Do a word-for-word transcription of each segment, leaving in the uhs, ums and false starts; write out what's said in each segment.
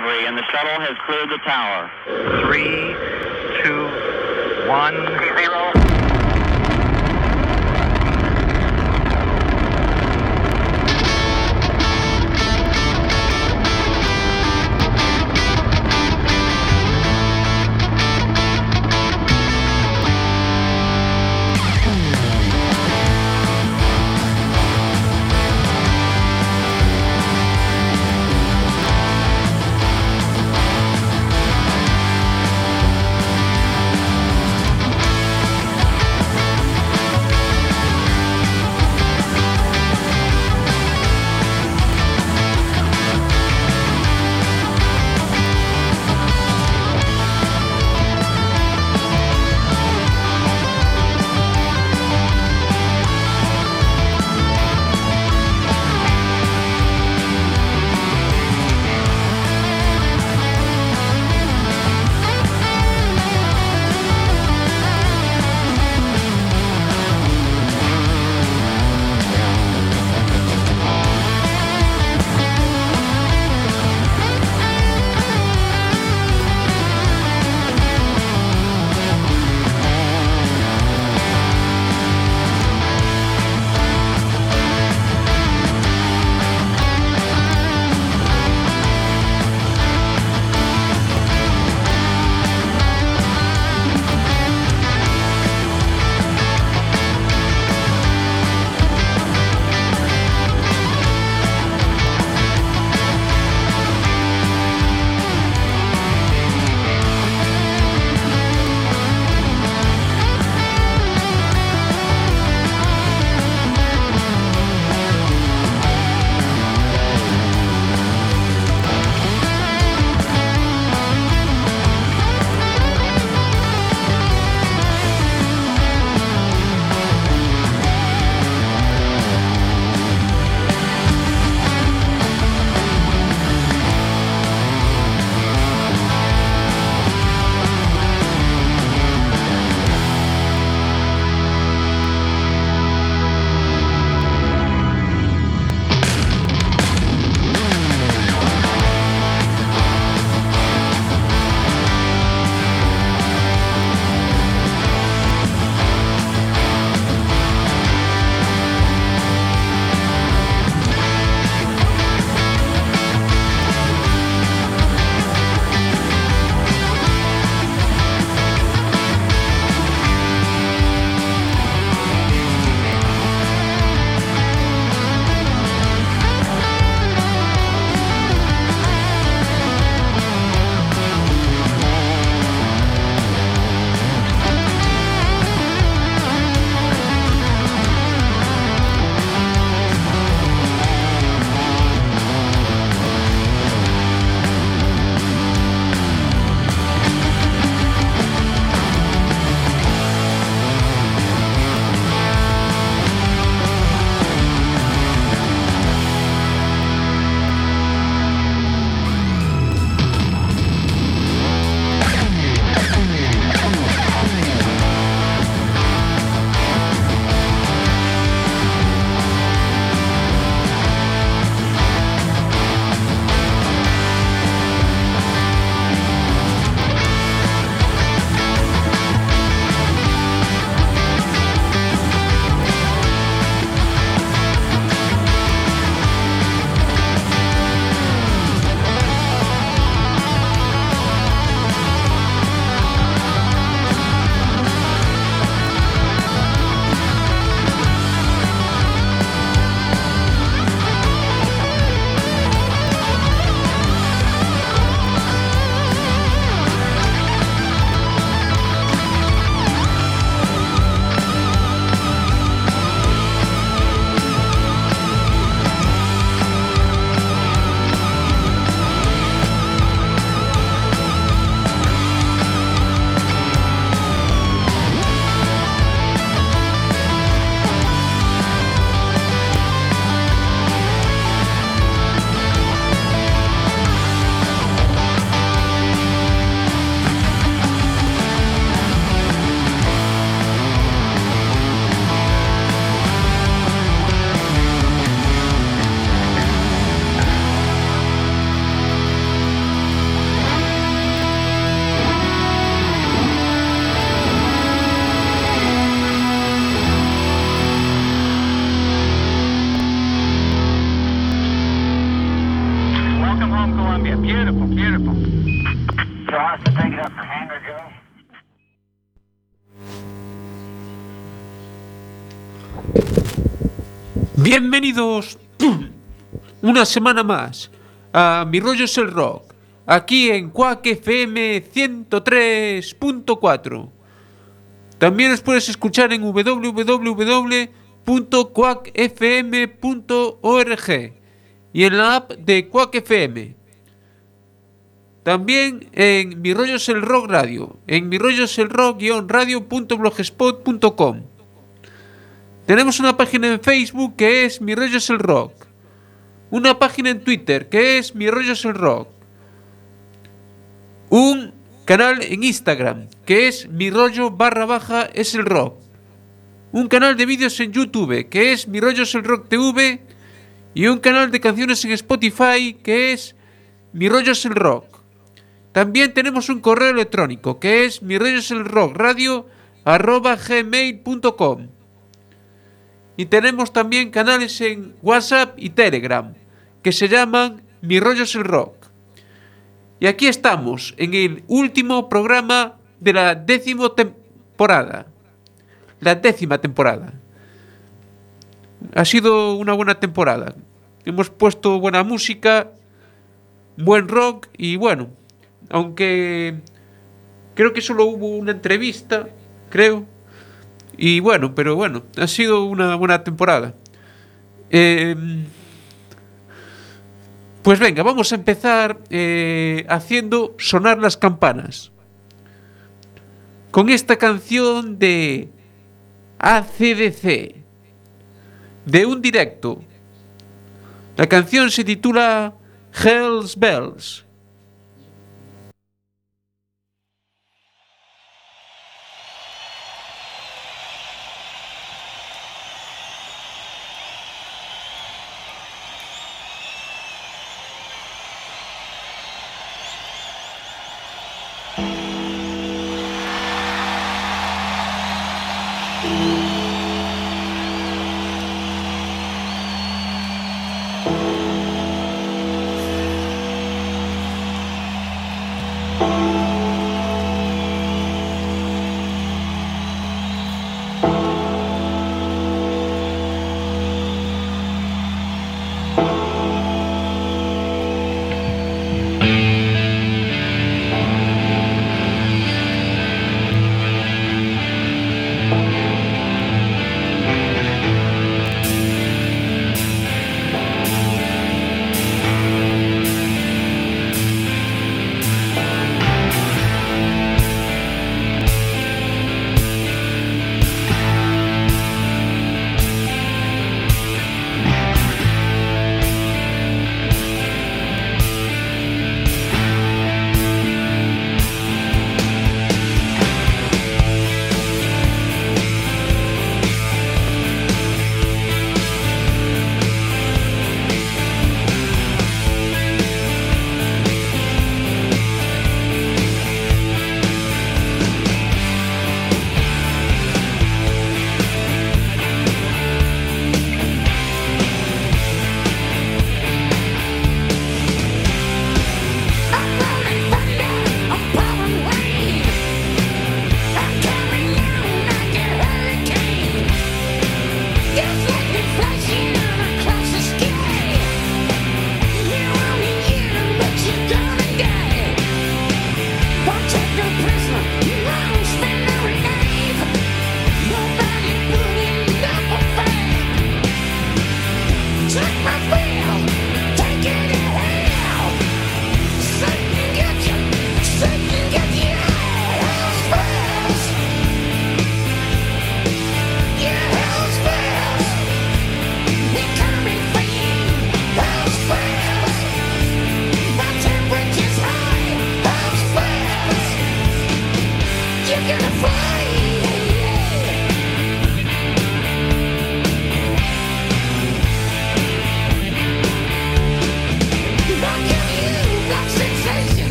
delivery, and the shuttle has cleared the tower. Three, two, one, zero. Bienvenidos una semana más a Mi Rollo es el Rock, aquí en Quack F M ciento tres punto cuatro. También nos puedes escuchar en doble u doble u doble u punto quack f m punto org y en la app de Quack F M. También en Mi Rollo es el Rock Radio, en mi rollo es el rock radio punto blogspot punto com. Tenemos una página en Facebook que es Mi Rollo es el Rock, una página en Twitter que es Mi Rollo es el Rock, un canal en Instagram que es Mi Rollo barra baja es el rock, un canal de vídeos en YouTube que es Mi Rollo es el Rock T V y un canal de canciones en Spotify que es Mi Rollo es el Rock. También tenemos un correo electrónico que es mi rollo es el rock radio arroba gmail punto com. Y tenemos también canales en WhatsApp y Telegram que se llaman Mi Rollo es el Rock. Y aquí estamos en el último programa de la décima temporada. La décima temporada. Ha sido una buena temporada. Hemos puesto buena música, buen rock y bueno, aunque creo que solo hubo una entrevista, creo. Y bueno, pero bueno, ha sido una buena temporada. Eh, pues venga, vamos a empezar eh, haciendo sonar las campanas. Con esta canción de A C D C, de un directo. La canción se titula Hell's Bells.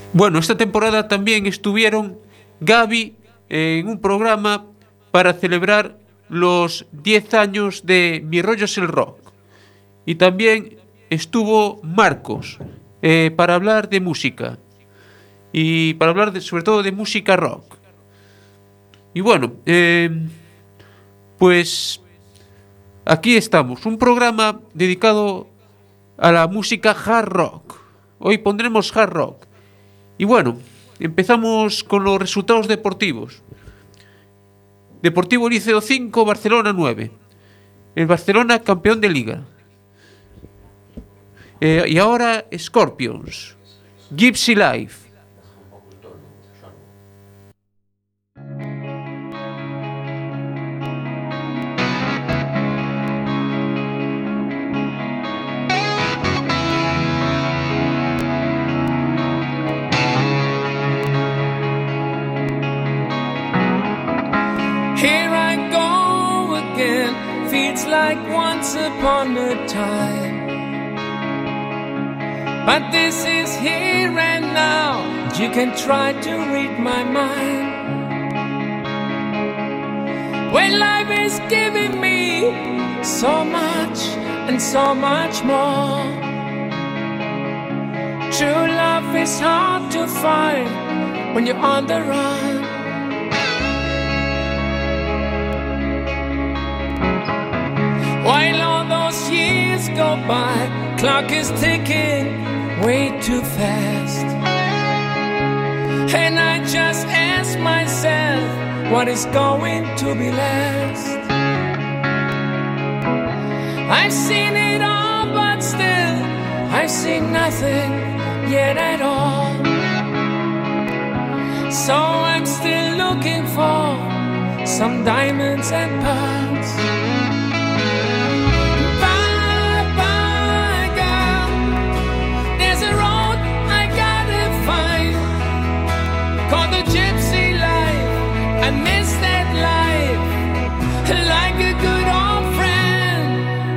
Bueno, esta temporada también estuvieron Gaby en un programa para celebrar los diez años de Mi Rollo es el Rock. Y también estuvo Marcos eh, para hablar de música. Y para hablar de, sobre todo de música rock. Y bueno, eh, pues aquí estamos, un programa dedicado a la música hard rock. Hoy pondremos hard rock. Y bueno, empezamos con los resultados deportivos. Deportivo Liceo cinco, Barcelona nueve. El Barcelona campeón de liga. Eh, y ahora Scorpions, Gypsy Life. Here I go again, feels like once upon a time. But this is here and now, you can try to read my mind. When life is giving me so much and so much more, true love is hard to find when you're on the run. While all those years go by, clock is ticking way too fast. And I just ask myself, what is going to be last? I've seen it all, but still I've seen nothing yet at all. So I'm still looking for some diamonds and pearls. I miss that life, like a good old friend.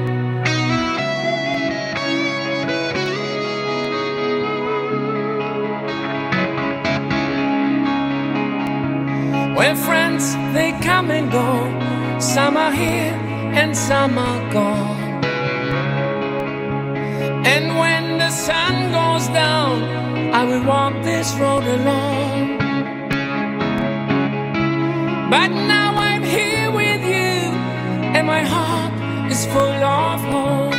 Well, friends, they come and go. Some are here and some are gone. And when the sun goes down, I will walk this road alone. But now I'm here with you, and my heart is full of hope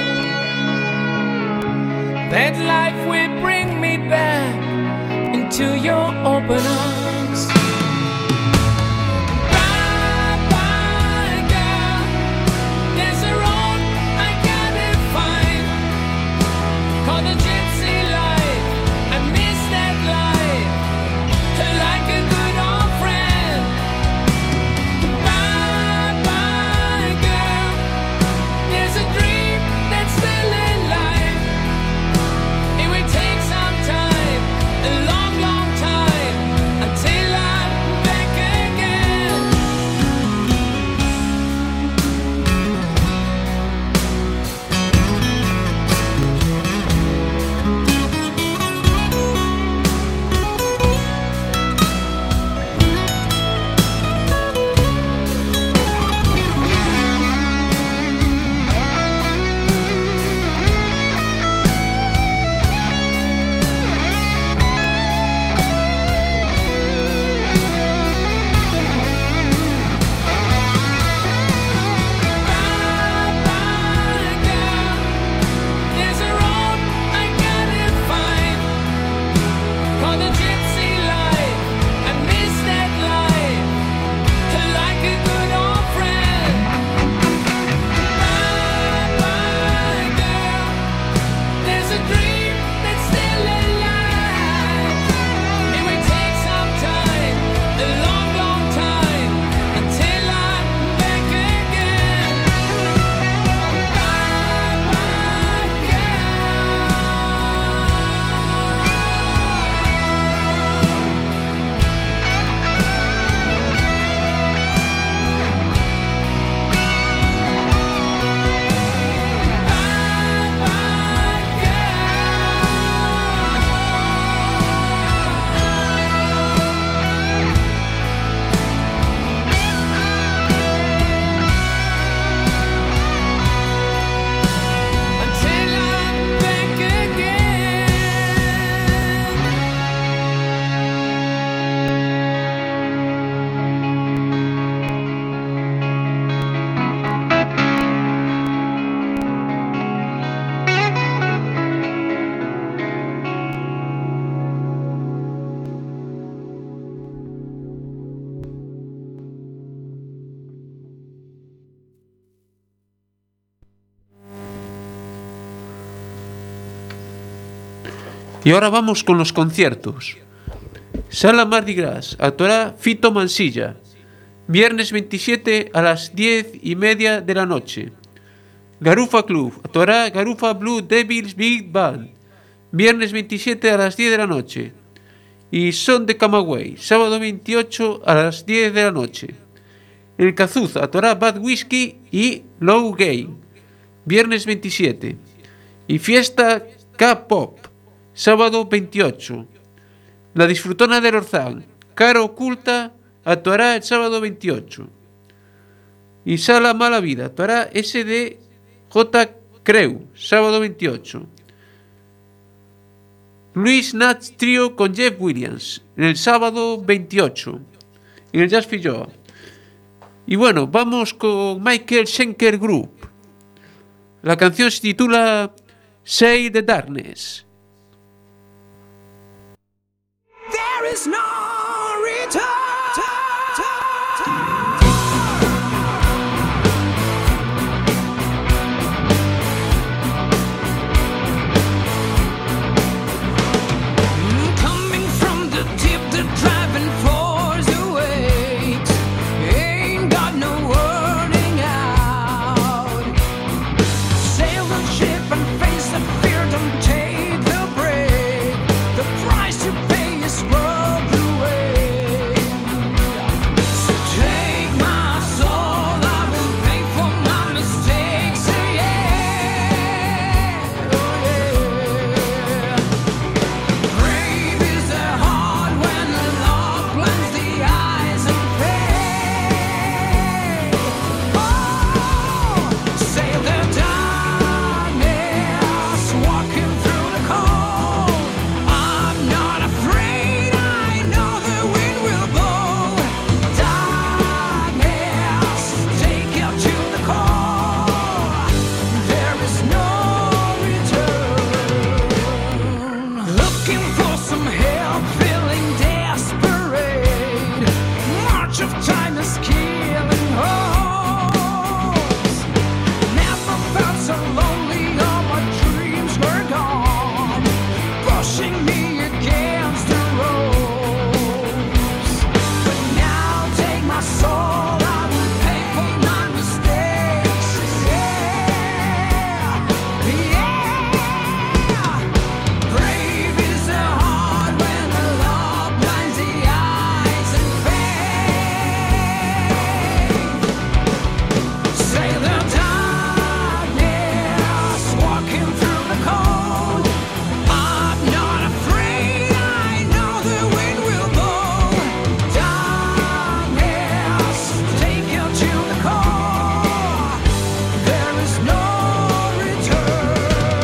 that life will bring me back into your open arms. Bye, bye, girl. There's a road I gotta find, called the gypsy life. I miss that life, like a good old friend. A Y ahora vamos con los conciertos. Sala Mardi Gras actuará Fito Mansilla, viernes veintisiete a las diez y media de la noche. Garufa Club actuará Garufa Blue Devils Big Band, viernes veintisiete a las diez de la noche. Y Son de Camagüey, sábado veintiocho a las diez de la noche. El Cazuz actuará Bad Whiskey y Low Game, viernes veintisiete. Y Fiesta K-Pop, sábado veintiocho. La Disfrutona del Orzán, Cara Oculta, actuará el sábado veintiocho. Y Sala Mala Vida actuará S D J Creu, sábado veintiocho. Luis Nats Trio con Jeff Williams, en el sábado veintiocho, en el Jazz Filloa. Y bueno, vamos con Michael Schenker Group. La canción se titula Say the Darkness. There is no return. Coming from the deep, the driving force awaits. Ain't got no wording out. Sail the ship and face the fear, don't take the break. The price you pay is rubbed away. So take my soul, I will pay for my mistakes. Yeah, oh yeah. Brave is the heart when the love blinds the eyes and fade. Oh, sail the darkness, walking through the cold. I'm not afraid, I know the wind will blow. Darkness, take you to the core. There is no return. Looking for some help, feeling desperate. March of time is killing hopes. Never felt so lonely, all my dreams were gone, pushing me against the ropes. But now take my soul, I will pay for my mistakes. Yeah, yeah. Brave is the heart when the love blinds the eyes and fade. Sail the darkness, walking through the cold. I'm not afraid, I know the wind will blow. Darkness, take you to the core. There is no return.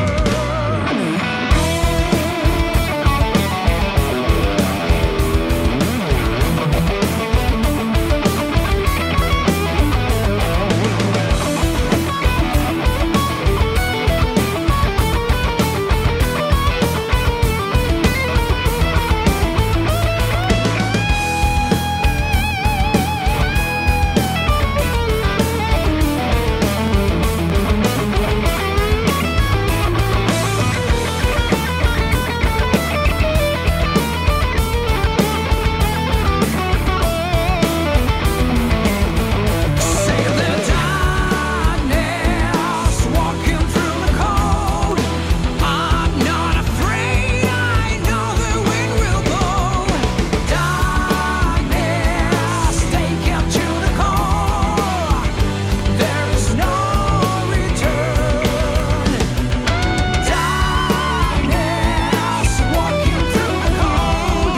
Sail the darkness, walking through the cold. I'm not afraid, I know the wind will blow. Darkness, take you to the core. There is no return. Darkness, walking through the cold.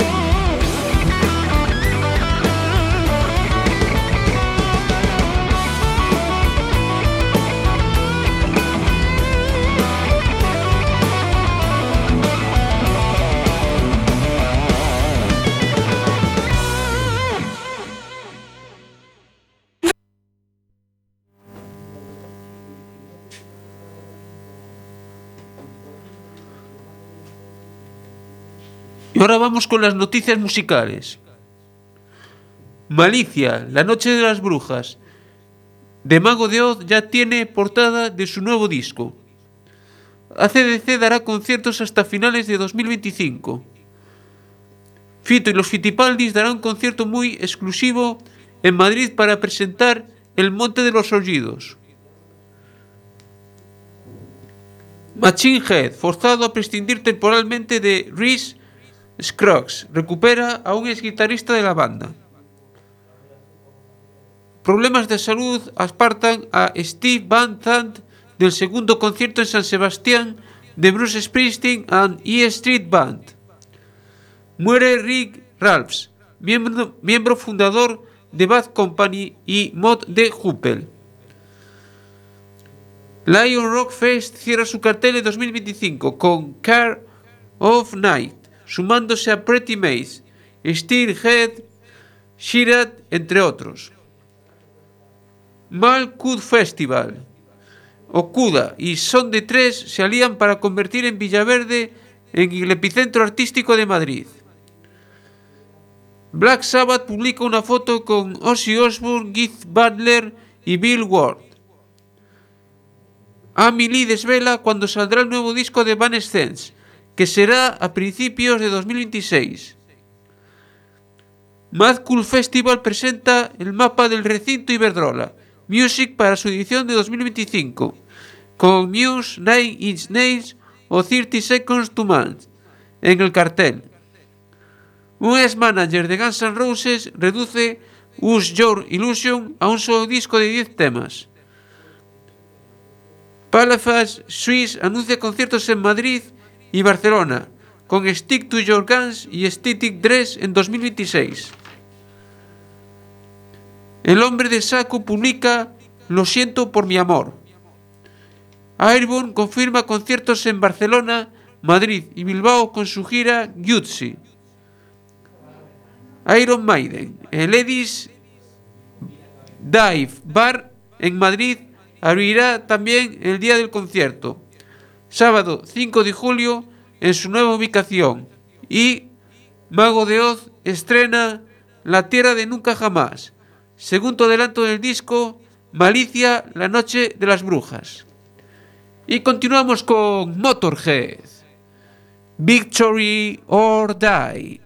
Y ahora vamos con las noticias musicales. Malicia, La Noche de las Brujas, de Mago de Oz, ya tiene portada de su nuevo disco. A C D C dará conciertos hasta finales de dos mil veinticinco. Fito y los Fitipaldis darán un concierto muy exclusivo en Madrid para presentar El Monte de los Olvidos. Machine Head, forzado a prescindir temporalmente de Rhys Scruggs, recupera a un ex guitarrista de la banda. Problemas de salud apartan a Steve Van Zandt del segundo concierto en San Sebastián de Bruce Springsteen and E Street Band. Muere Rick Ralphs, miembro, miembro fundador de Bad Company y Mod de Hoople. Lion Rock Fest cierra su cartel en dos mil veinticinco con Care of Night, sumándose a Pretty Maze, Steelhead, Shirad, entre otros. Malkud Festival, Okuda y Son de Tres se alían para convertir en Villaverde en el epicentro artístico de Madrid. Black Sabbath publica una foto con Ozzy Osbourne, Keith Butler y Bill Ward. Amy Lee desvela cuando saldrá el nuevo disco de Evanescence, que será a principios de dos mil veintiséis. Mad Cool Festival presenta el mapa del recinto Iberdrola Music para su edición de dos mil veinticinco, con Muse, Nine Inch Nails o thirty Seconds to Mars en el cartel. Un ex manager de Guns N' Roses reduce Use Your Illusion a un solo disco de diez temas. Palafax Swiss anuncia conciertos en Madrid y Barcelona, con Stick to Your Guns y Static Dress en dos mil veintiséis. El Hombre de Saco publica Lo siento por mi amor. Airborne confirma conciertos en Barcelona, Madrid y Bilbao con su gira Jutsi. Iron Maiden, el Edis Dive Bar en Madrid abrirá también el día del concierto, sábado cinco de julio en su nueva ubicación, y Mago de Oz estrena La Tierra de Nunca Jamás, segundo adelanto del disco Malicia, la Noche de las Brujas. Y continuamos con Motorhead, Victory or Die.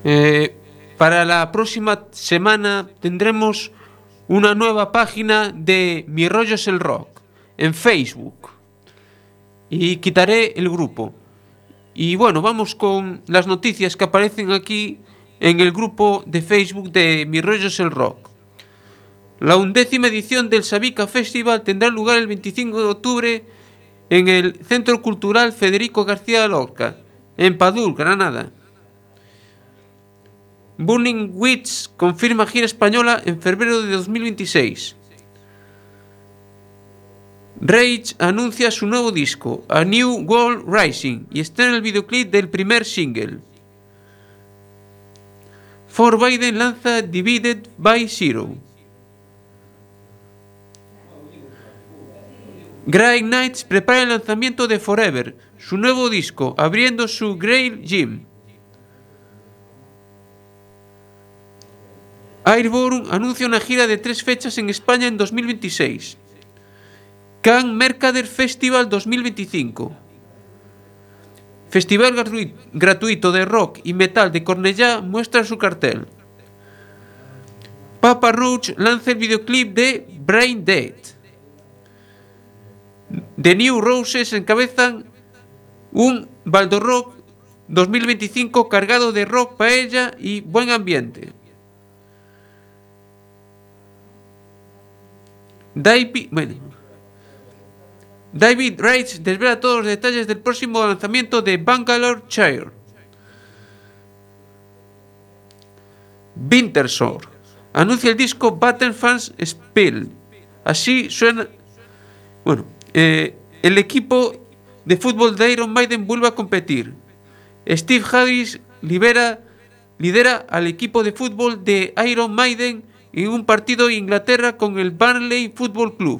Eh, para la próxima semana tendremos una nueva página de Mi Rollo es el Rock en Facebook. Y quitaré el grupo. Y bueno, vamos con las noticias que aparecen aquí en el grupo de Facebook de Mi Rollo es el Rock. La undécima edición del Sabica Festival tendrá lugar el veinticinco de octubre en el Centro Cultural Federico García Lorca, en Padul, Granada. Burning Witch confirma gira española en febrero de dos mil veintiséis. Rage anuncia su nuevo disco, A New World Rising, y estrena el videoclip del primer single. For Biden lanza Divided by Zero. Grey Knights prepara el lanzamiento de Forever, su nuevo disco, abriendo su Grail Gym. Airborne anuncia una gira de tres fechas en España en dos mil veintiséis. Cannes Mercader Festival dos mil veinticinco. Festival gratuito de rock y metal de Cornellá muestra su cartel. Papa Roach lanza el videoclip de Brain Dead. The New Roses encabezan un Baldorrock dos mil veinticinco cargado de rock, paella y buen ambiente. David, bueno, David Reitz desvela todos los detalles del próximo lanzamiento de Bangalore Chair. Wintershore anuncia el disco Battlefans Spill. Así suena. Bueno, eh, el equipo de fútbol de Iron Maiden vuelve a competir. Steve Harris libera, lidera al equipo de fútbol de Iron Maiden en un partido en Inglaterra con el Burnley Football Club.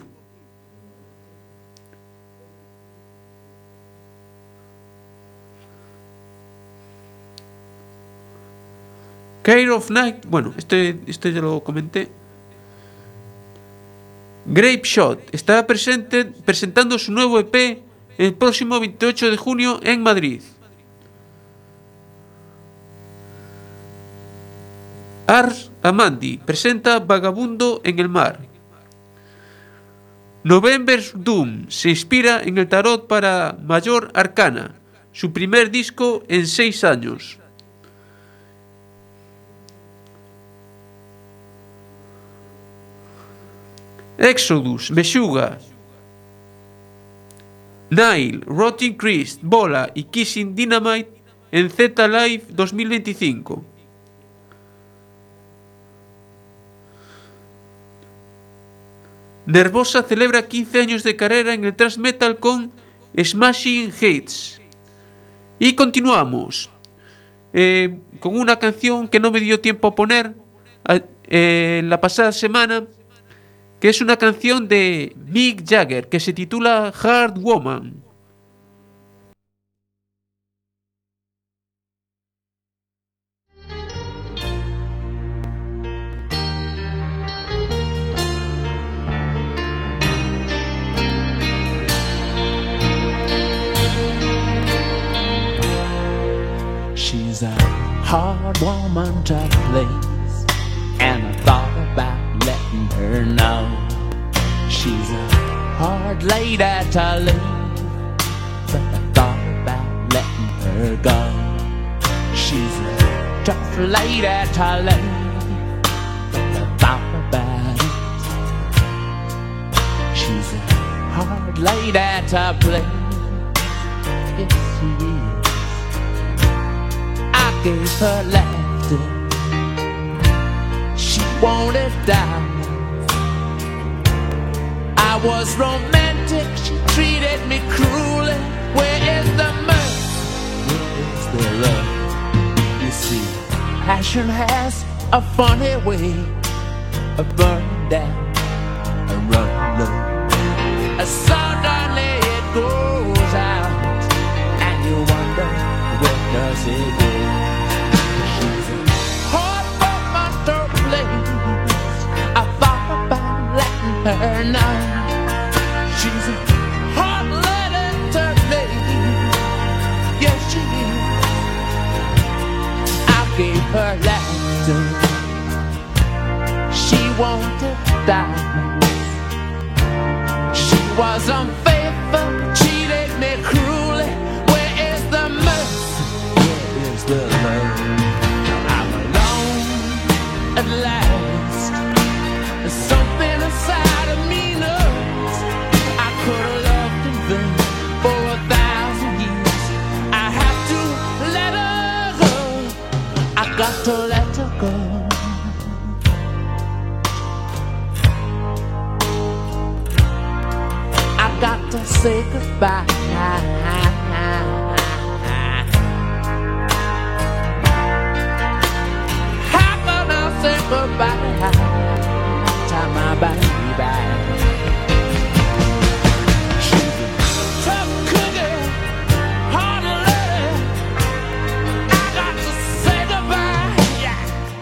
Care of Night, bueno, este, este ya lo comenté. Grape Shot estará presente, presentando su nuevo E P el próximo veintiocho de junio en Madrid. Ars Amandi presenta Vagabundo en el mar. November's Doom se inspira en el tarot para Mayor Arcana, su primer disco en seis años. Exodus, Meshuggah, Nile, Rotting Christ, Bola y Kissing Dynamite en Z Live dos mil veinticinco. Nervosa celebra quince años de carrera en el thrash metal con Smashing Hits. Y continuamos eh, con una canción que no me dio tiempo a poner eh, la pasada semana, que es una canción de Mick Jagger que se titula Hard Woman. She's a hard woman to please, and I thought about letting her know. She's a hard lady to leave, but I thought about letting her go. She's a tough lady to leave, but I thought about it. She's a hard lady to please, yes she is. I gave her laughter, she wanted diamonds. I was romantic, she treated me cruelly. Where is the mercy? Where is the love? You see, passion has a funny way of burning down and running low. Suddenly it goes out, and you wonder, where does it go? She's a hard woman to please, I thought about letting her know. She's a hard lady to leave, yes she is. I gave her laughter. She wanted diamonds. She was unfaithful, cheated me cruelly. Where is the mercy? Where is the love? I'm alone at last. There's something inside of me knows I could have loved in vain for a thousand years. I have to let her go. I got to let her go. I got to say goodbye. How can I say goodbye to my baby? She's a tough cookie, hard to love. I got to say goodbye. Yeah.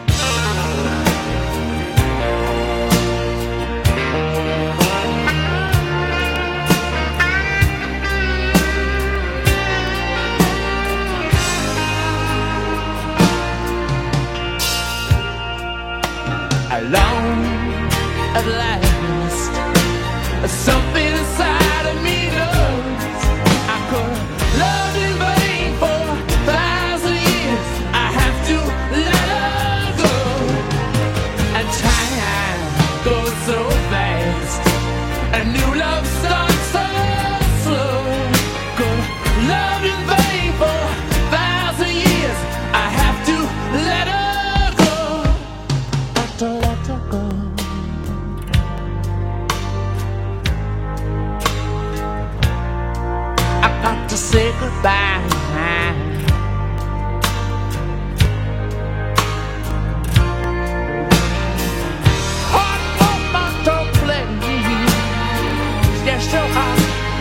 Alone at last, something inside of me knows I could love in vain for a thousand years. I have to let her go, and time goes so fast, and new love starts so slow. Could love in vain for a thousand years. I have to let her go. Got to let her go. I got to say goodbye. Hard woman, don't play me. Yes, so hard.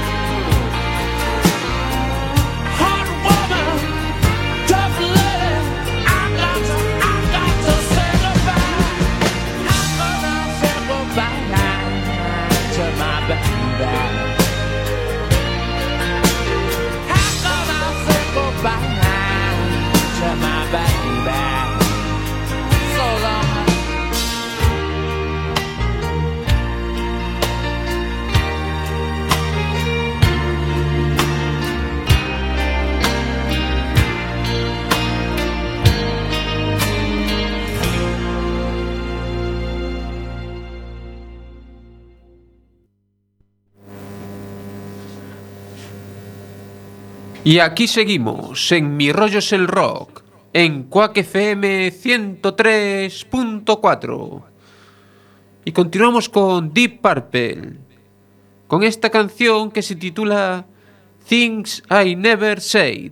Hard woman, tough lady. I got to, I got to say goodbye. I'm gonna say goodbye to my baby. How can I say goodbye to my baby? So long. Y aquí seguimos en Mi Rollo es el Rock, en Quack F M ciento tres punto cuatro. Y continuamos con Deep Purple, con esta canción que se titula Things I Never Said.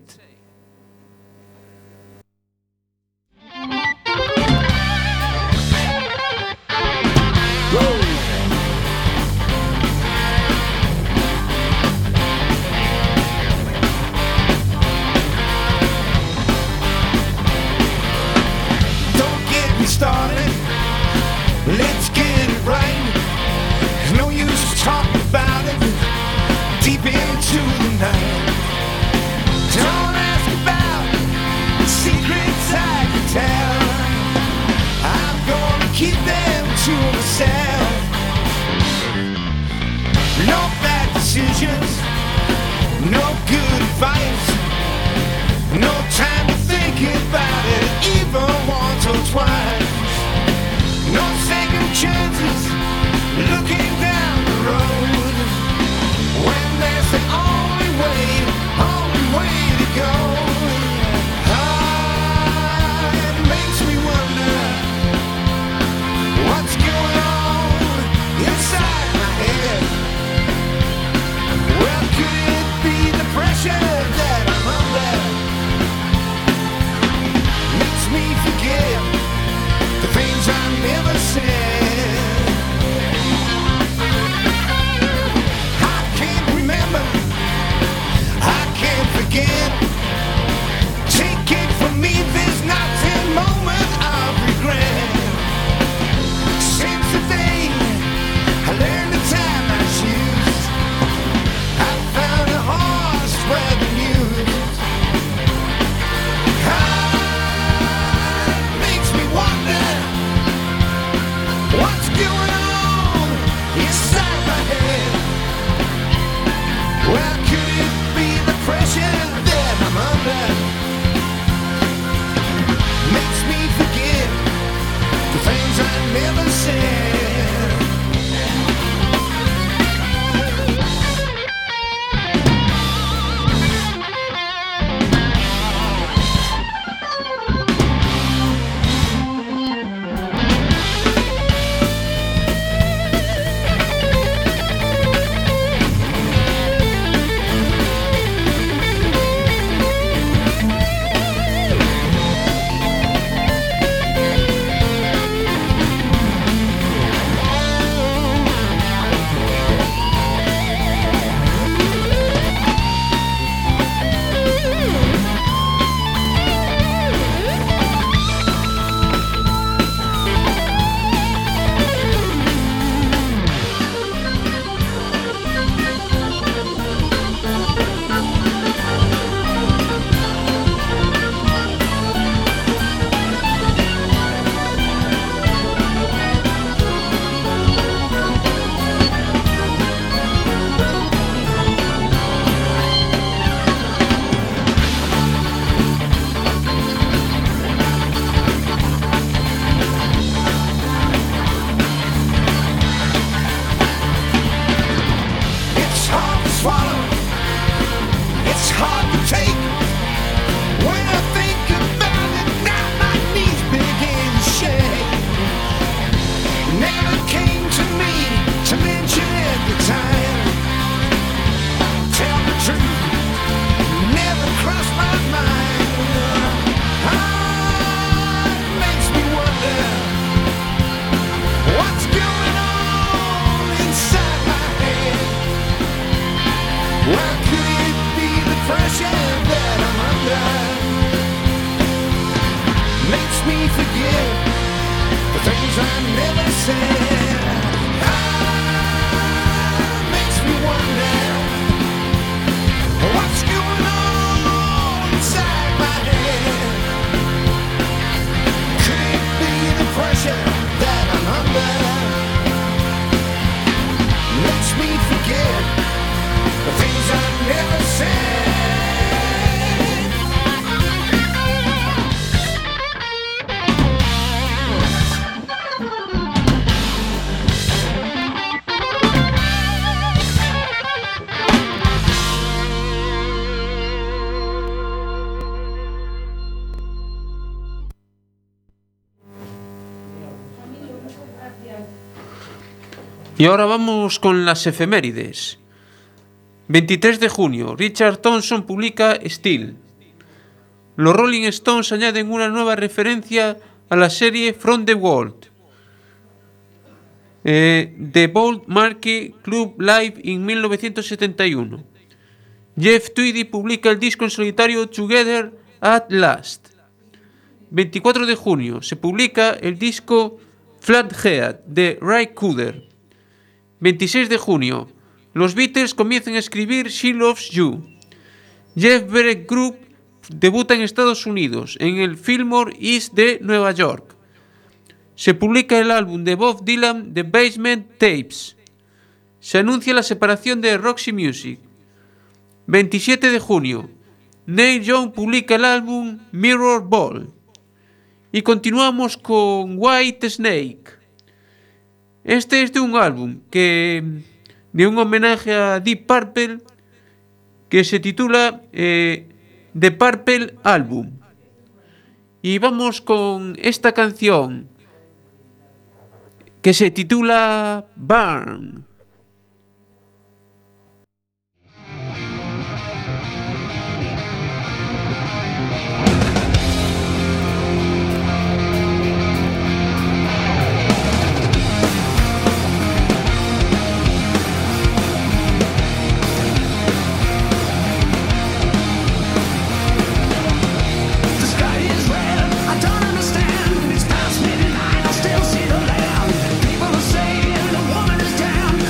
Don't get me started. Let's get it right. There's no use talking about it deep into the night. Don't dancing. Ah, makes me wonder what's going on inside my head. Could it be the pressure that I'm under? Makes me forget the things I never said. Y ahora vamos con las efemérides. veintitrés de junio, Richard Thompson publica Steel. Los Rolling Stones añaden una nueva referencia a la serie From the Vault. Eh, The Vault Marquee Club Live en mil novecientos setenta y uno. Jeff Tweedy publica el disco en solitario Together at Last. veinticuatro de junio se publica el disco Flathead de Ray Cooder. veintiséis de junio, los Beatles comienzan a escribir She Loves You. Jeff Beck Group debuta en Estados Unidos, en el Fillmore East de Nueva York. Se publica el álbum de Bob Dylan, The Basement Tapes. Se anuncia la separación de Roxy Music. veintisiete de junio, Neil Young publica el álbum Mirror Ball. Y continuamos con White Snake. Este es de un álbum que de un homenaje a Deep Purple que se titula eh, The Purple Album. Y vamos con esta canción que se titula Burn. It's past midnight, I still see the land. People are saying the woman is down.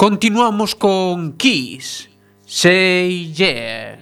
Continuamos con Kiss. Say yeah.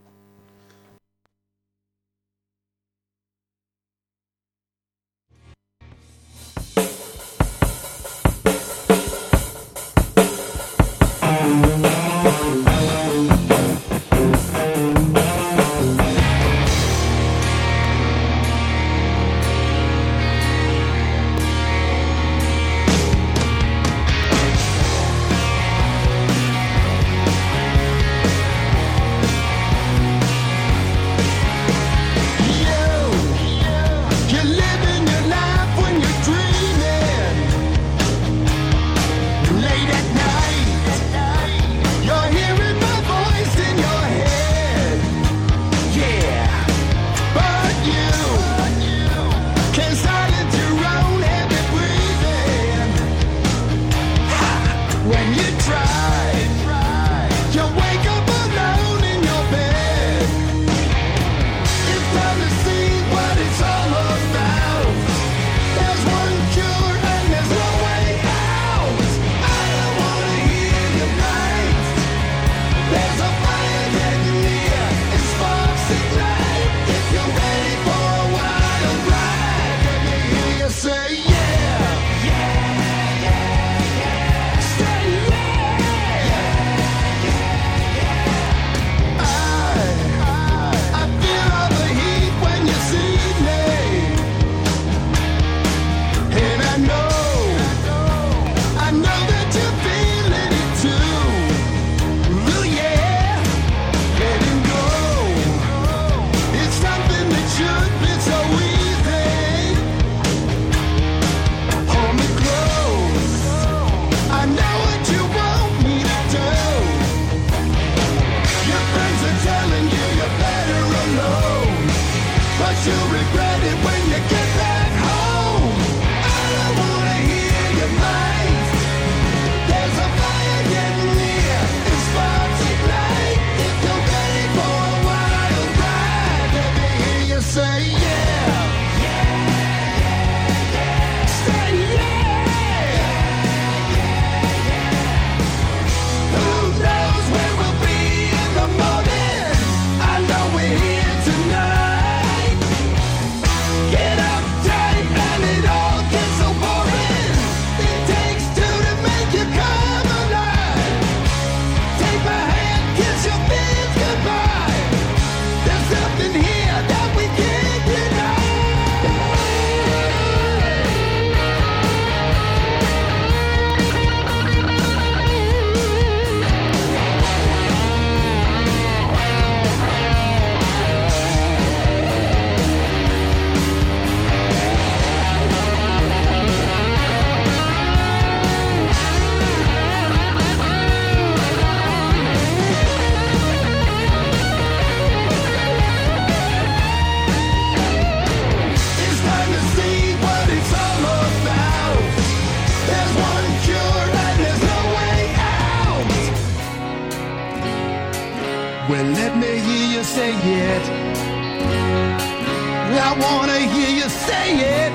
Well, let me hear you say it. I wanna hear you say it.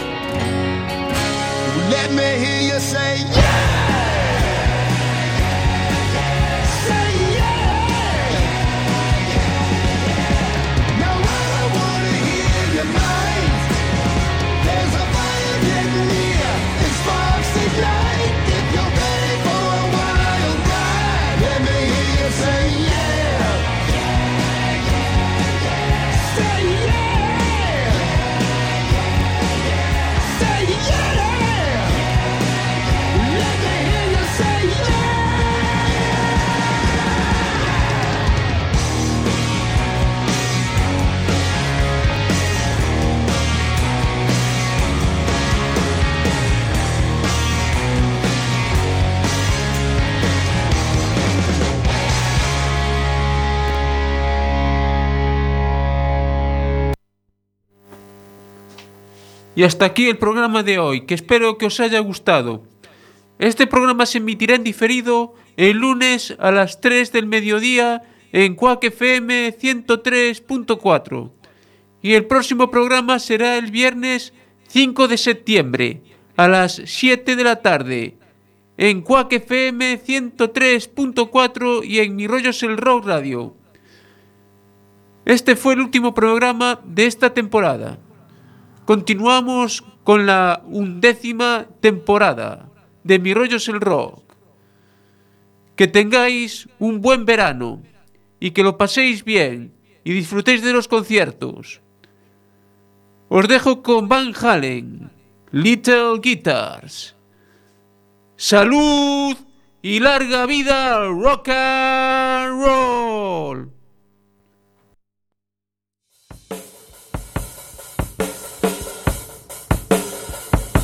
Let me hear you say yeah. Say yeah. Now I wanna hear your mind. There's a fire getting near. It sparks ignite. If you're ready for a wild ride, let me hear you say yeah. Say yeah. Say yeah. Let me hear you say yeah. Y hasta aquí el programa de hoy, que espero que os haya gustado. Este programa se emitirá en diferido el lunes a las tres del mediodía en Quack F M ciento tres punto cuatro. Y el próximo programa será el viernes cinco de septiembre a las siete de la tarde en Quack F M ciento tres punto cuatro y en Mi Rollo es el Rock Radio. Este fue el último programa de esta temporada. Continuamos con la undécima temporada de Mi Rollo es el Rock. Que tengáis un buen verano y que lo paséis bien y disfrutéis de los conciertos. Os dejo con Van Halen, Little Guitars. ¡Salud y larga vida al rock and roll!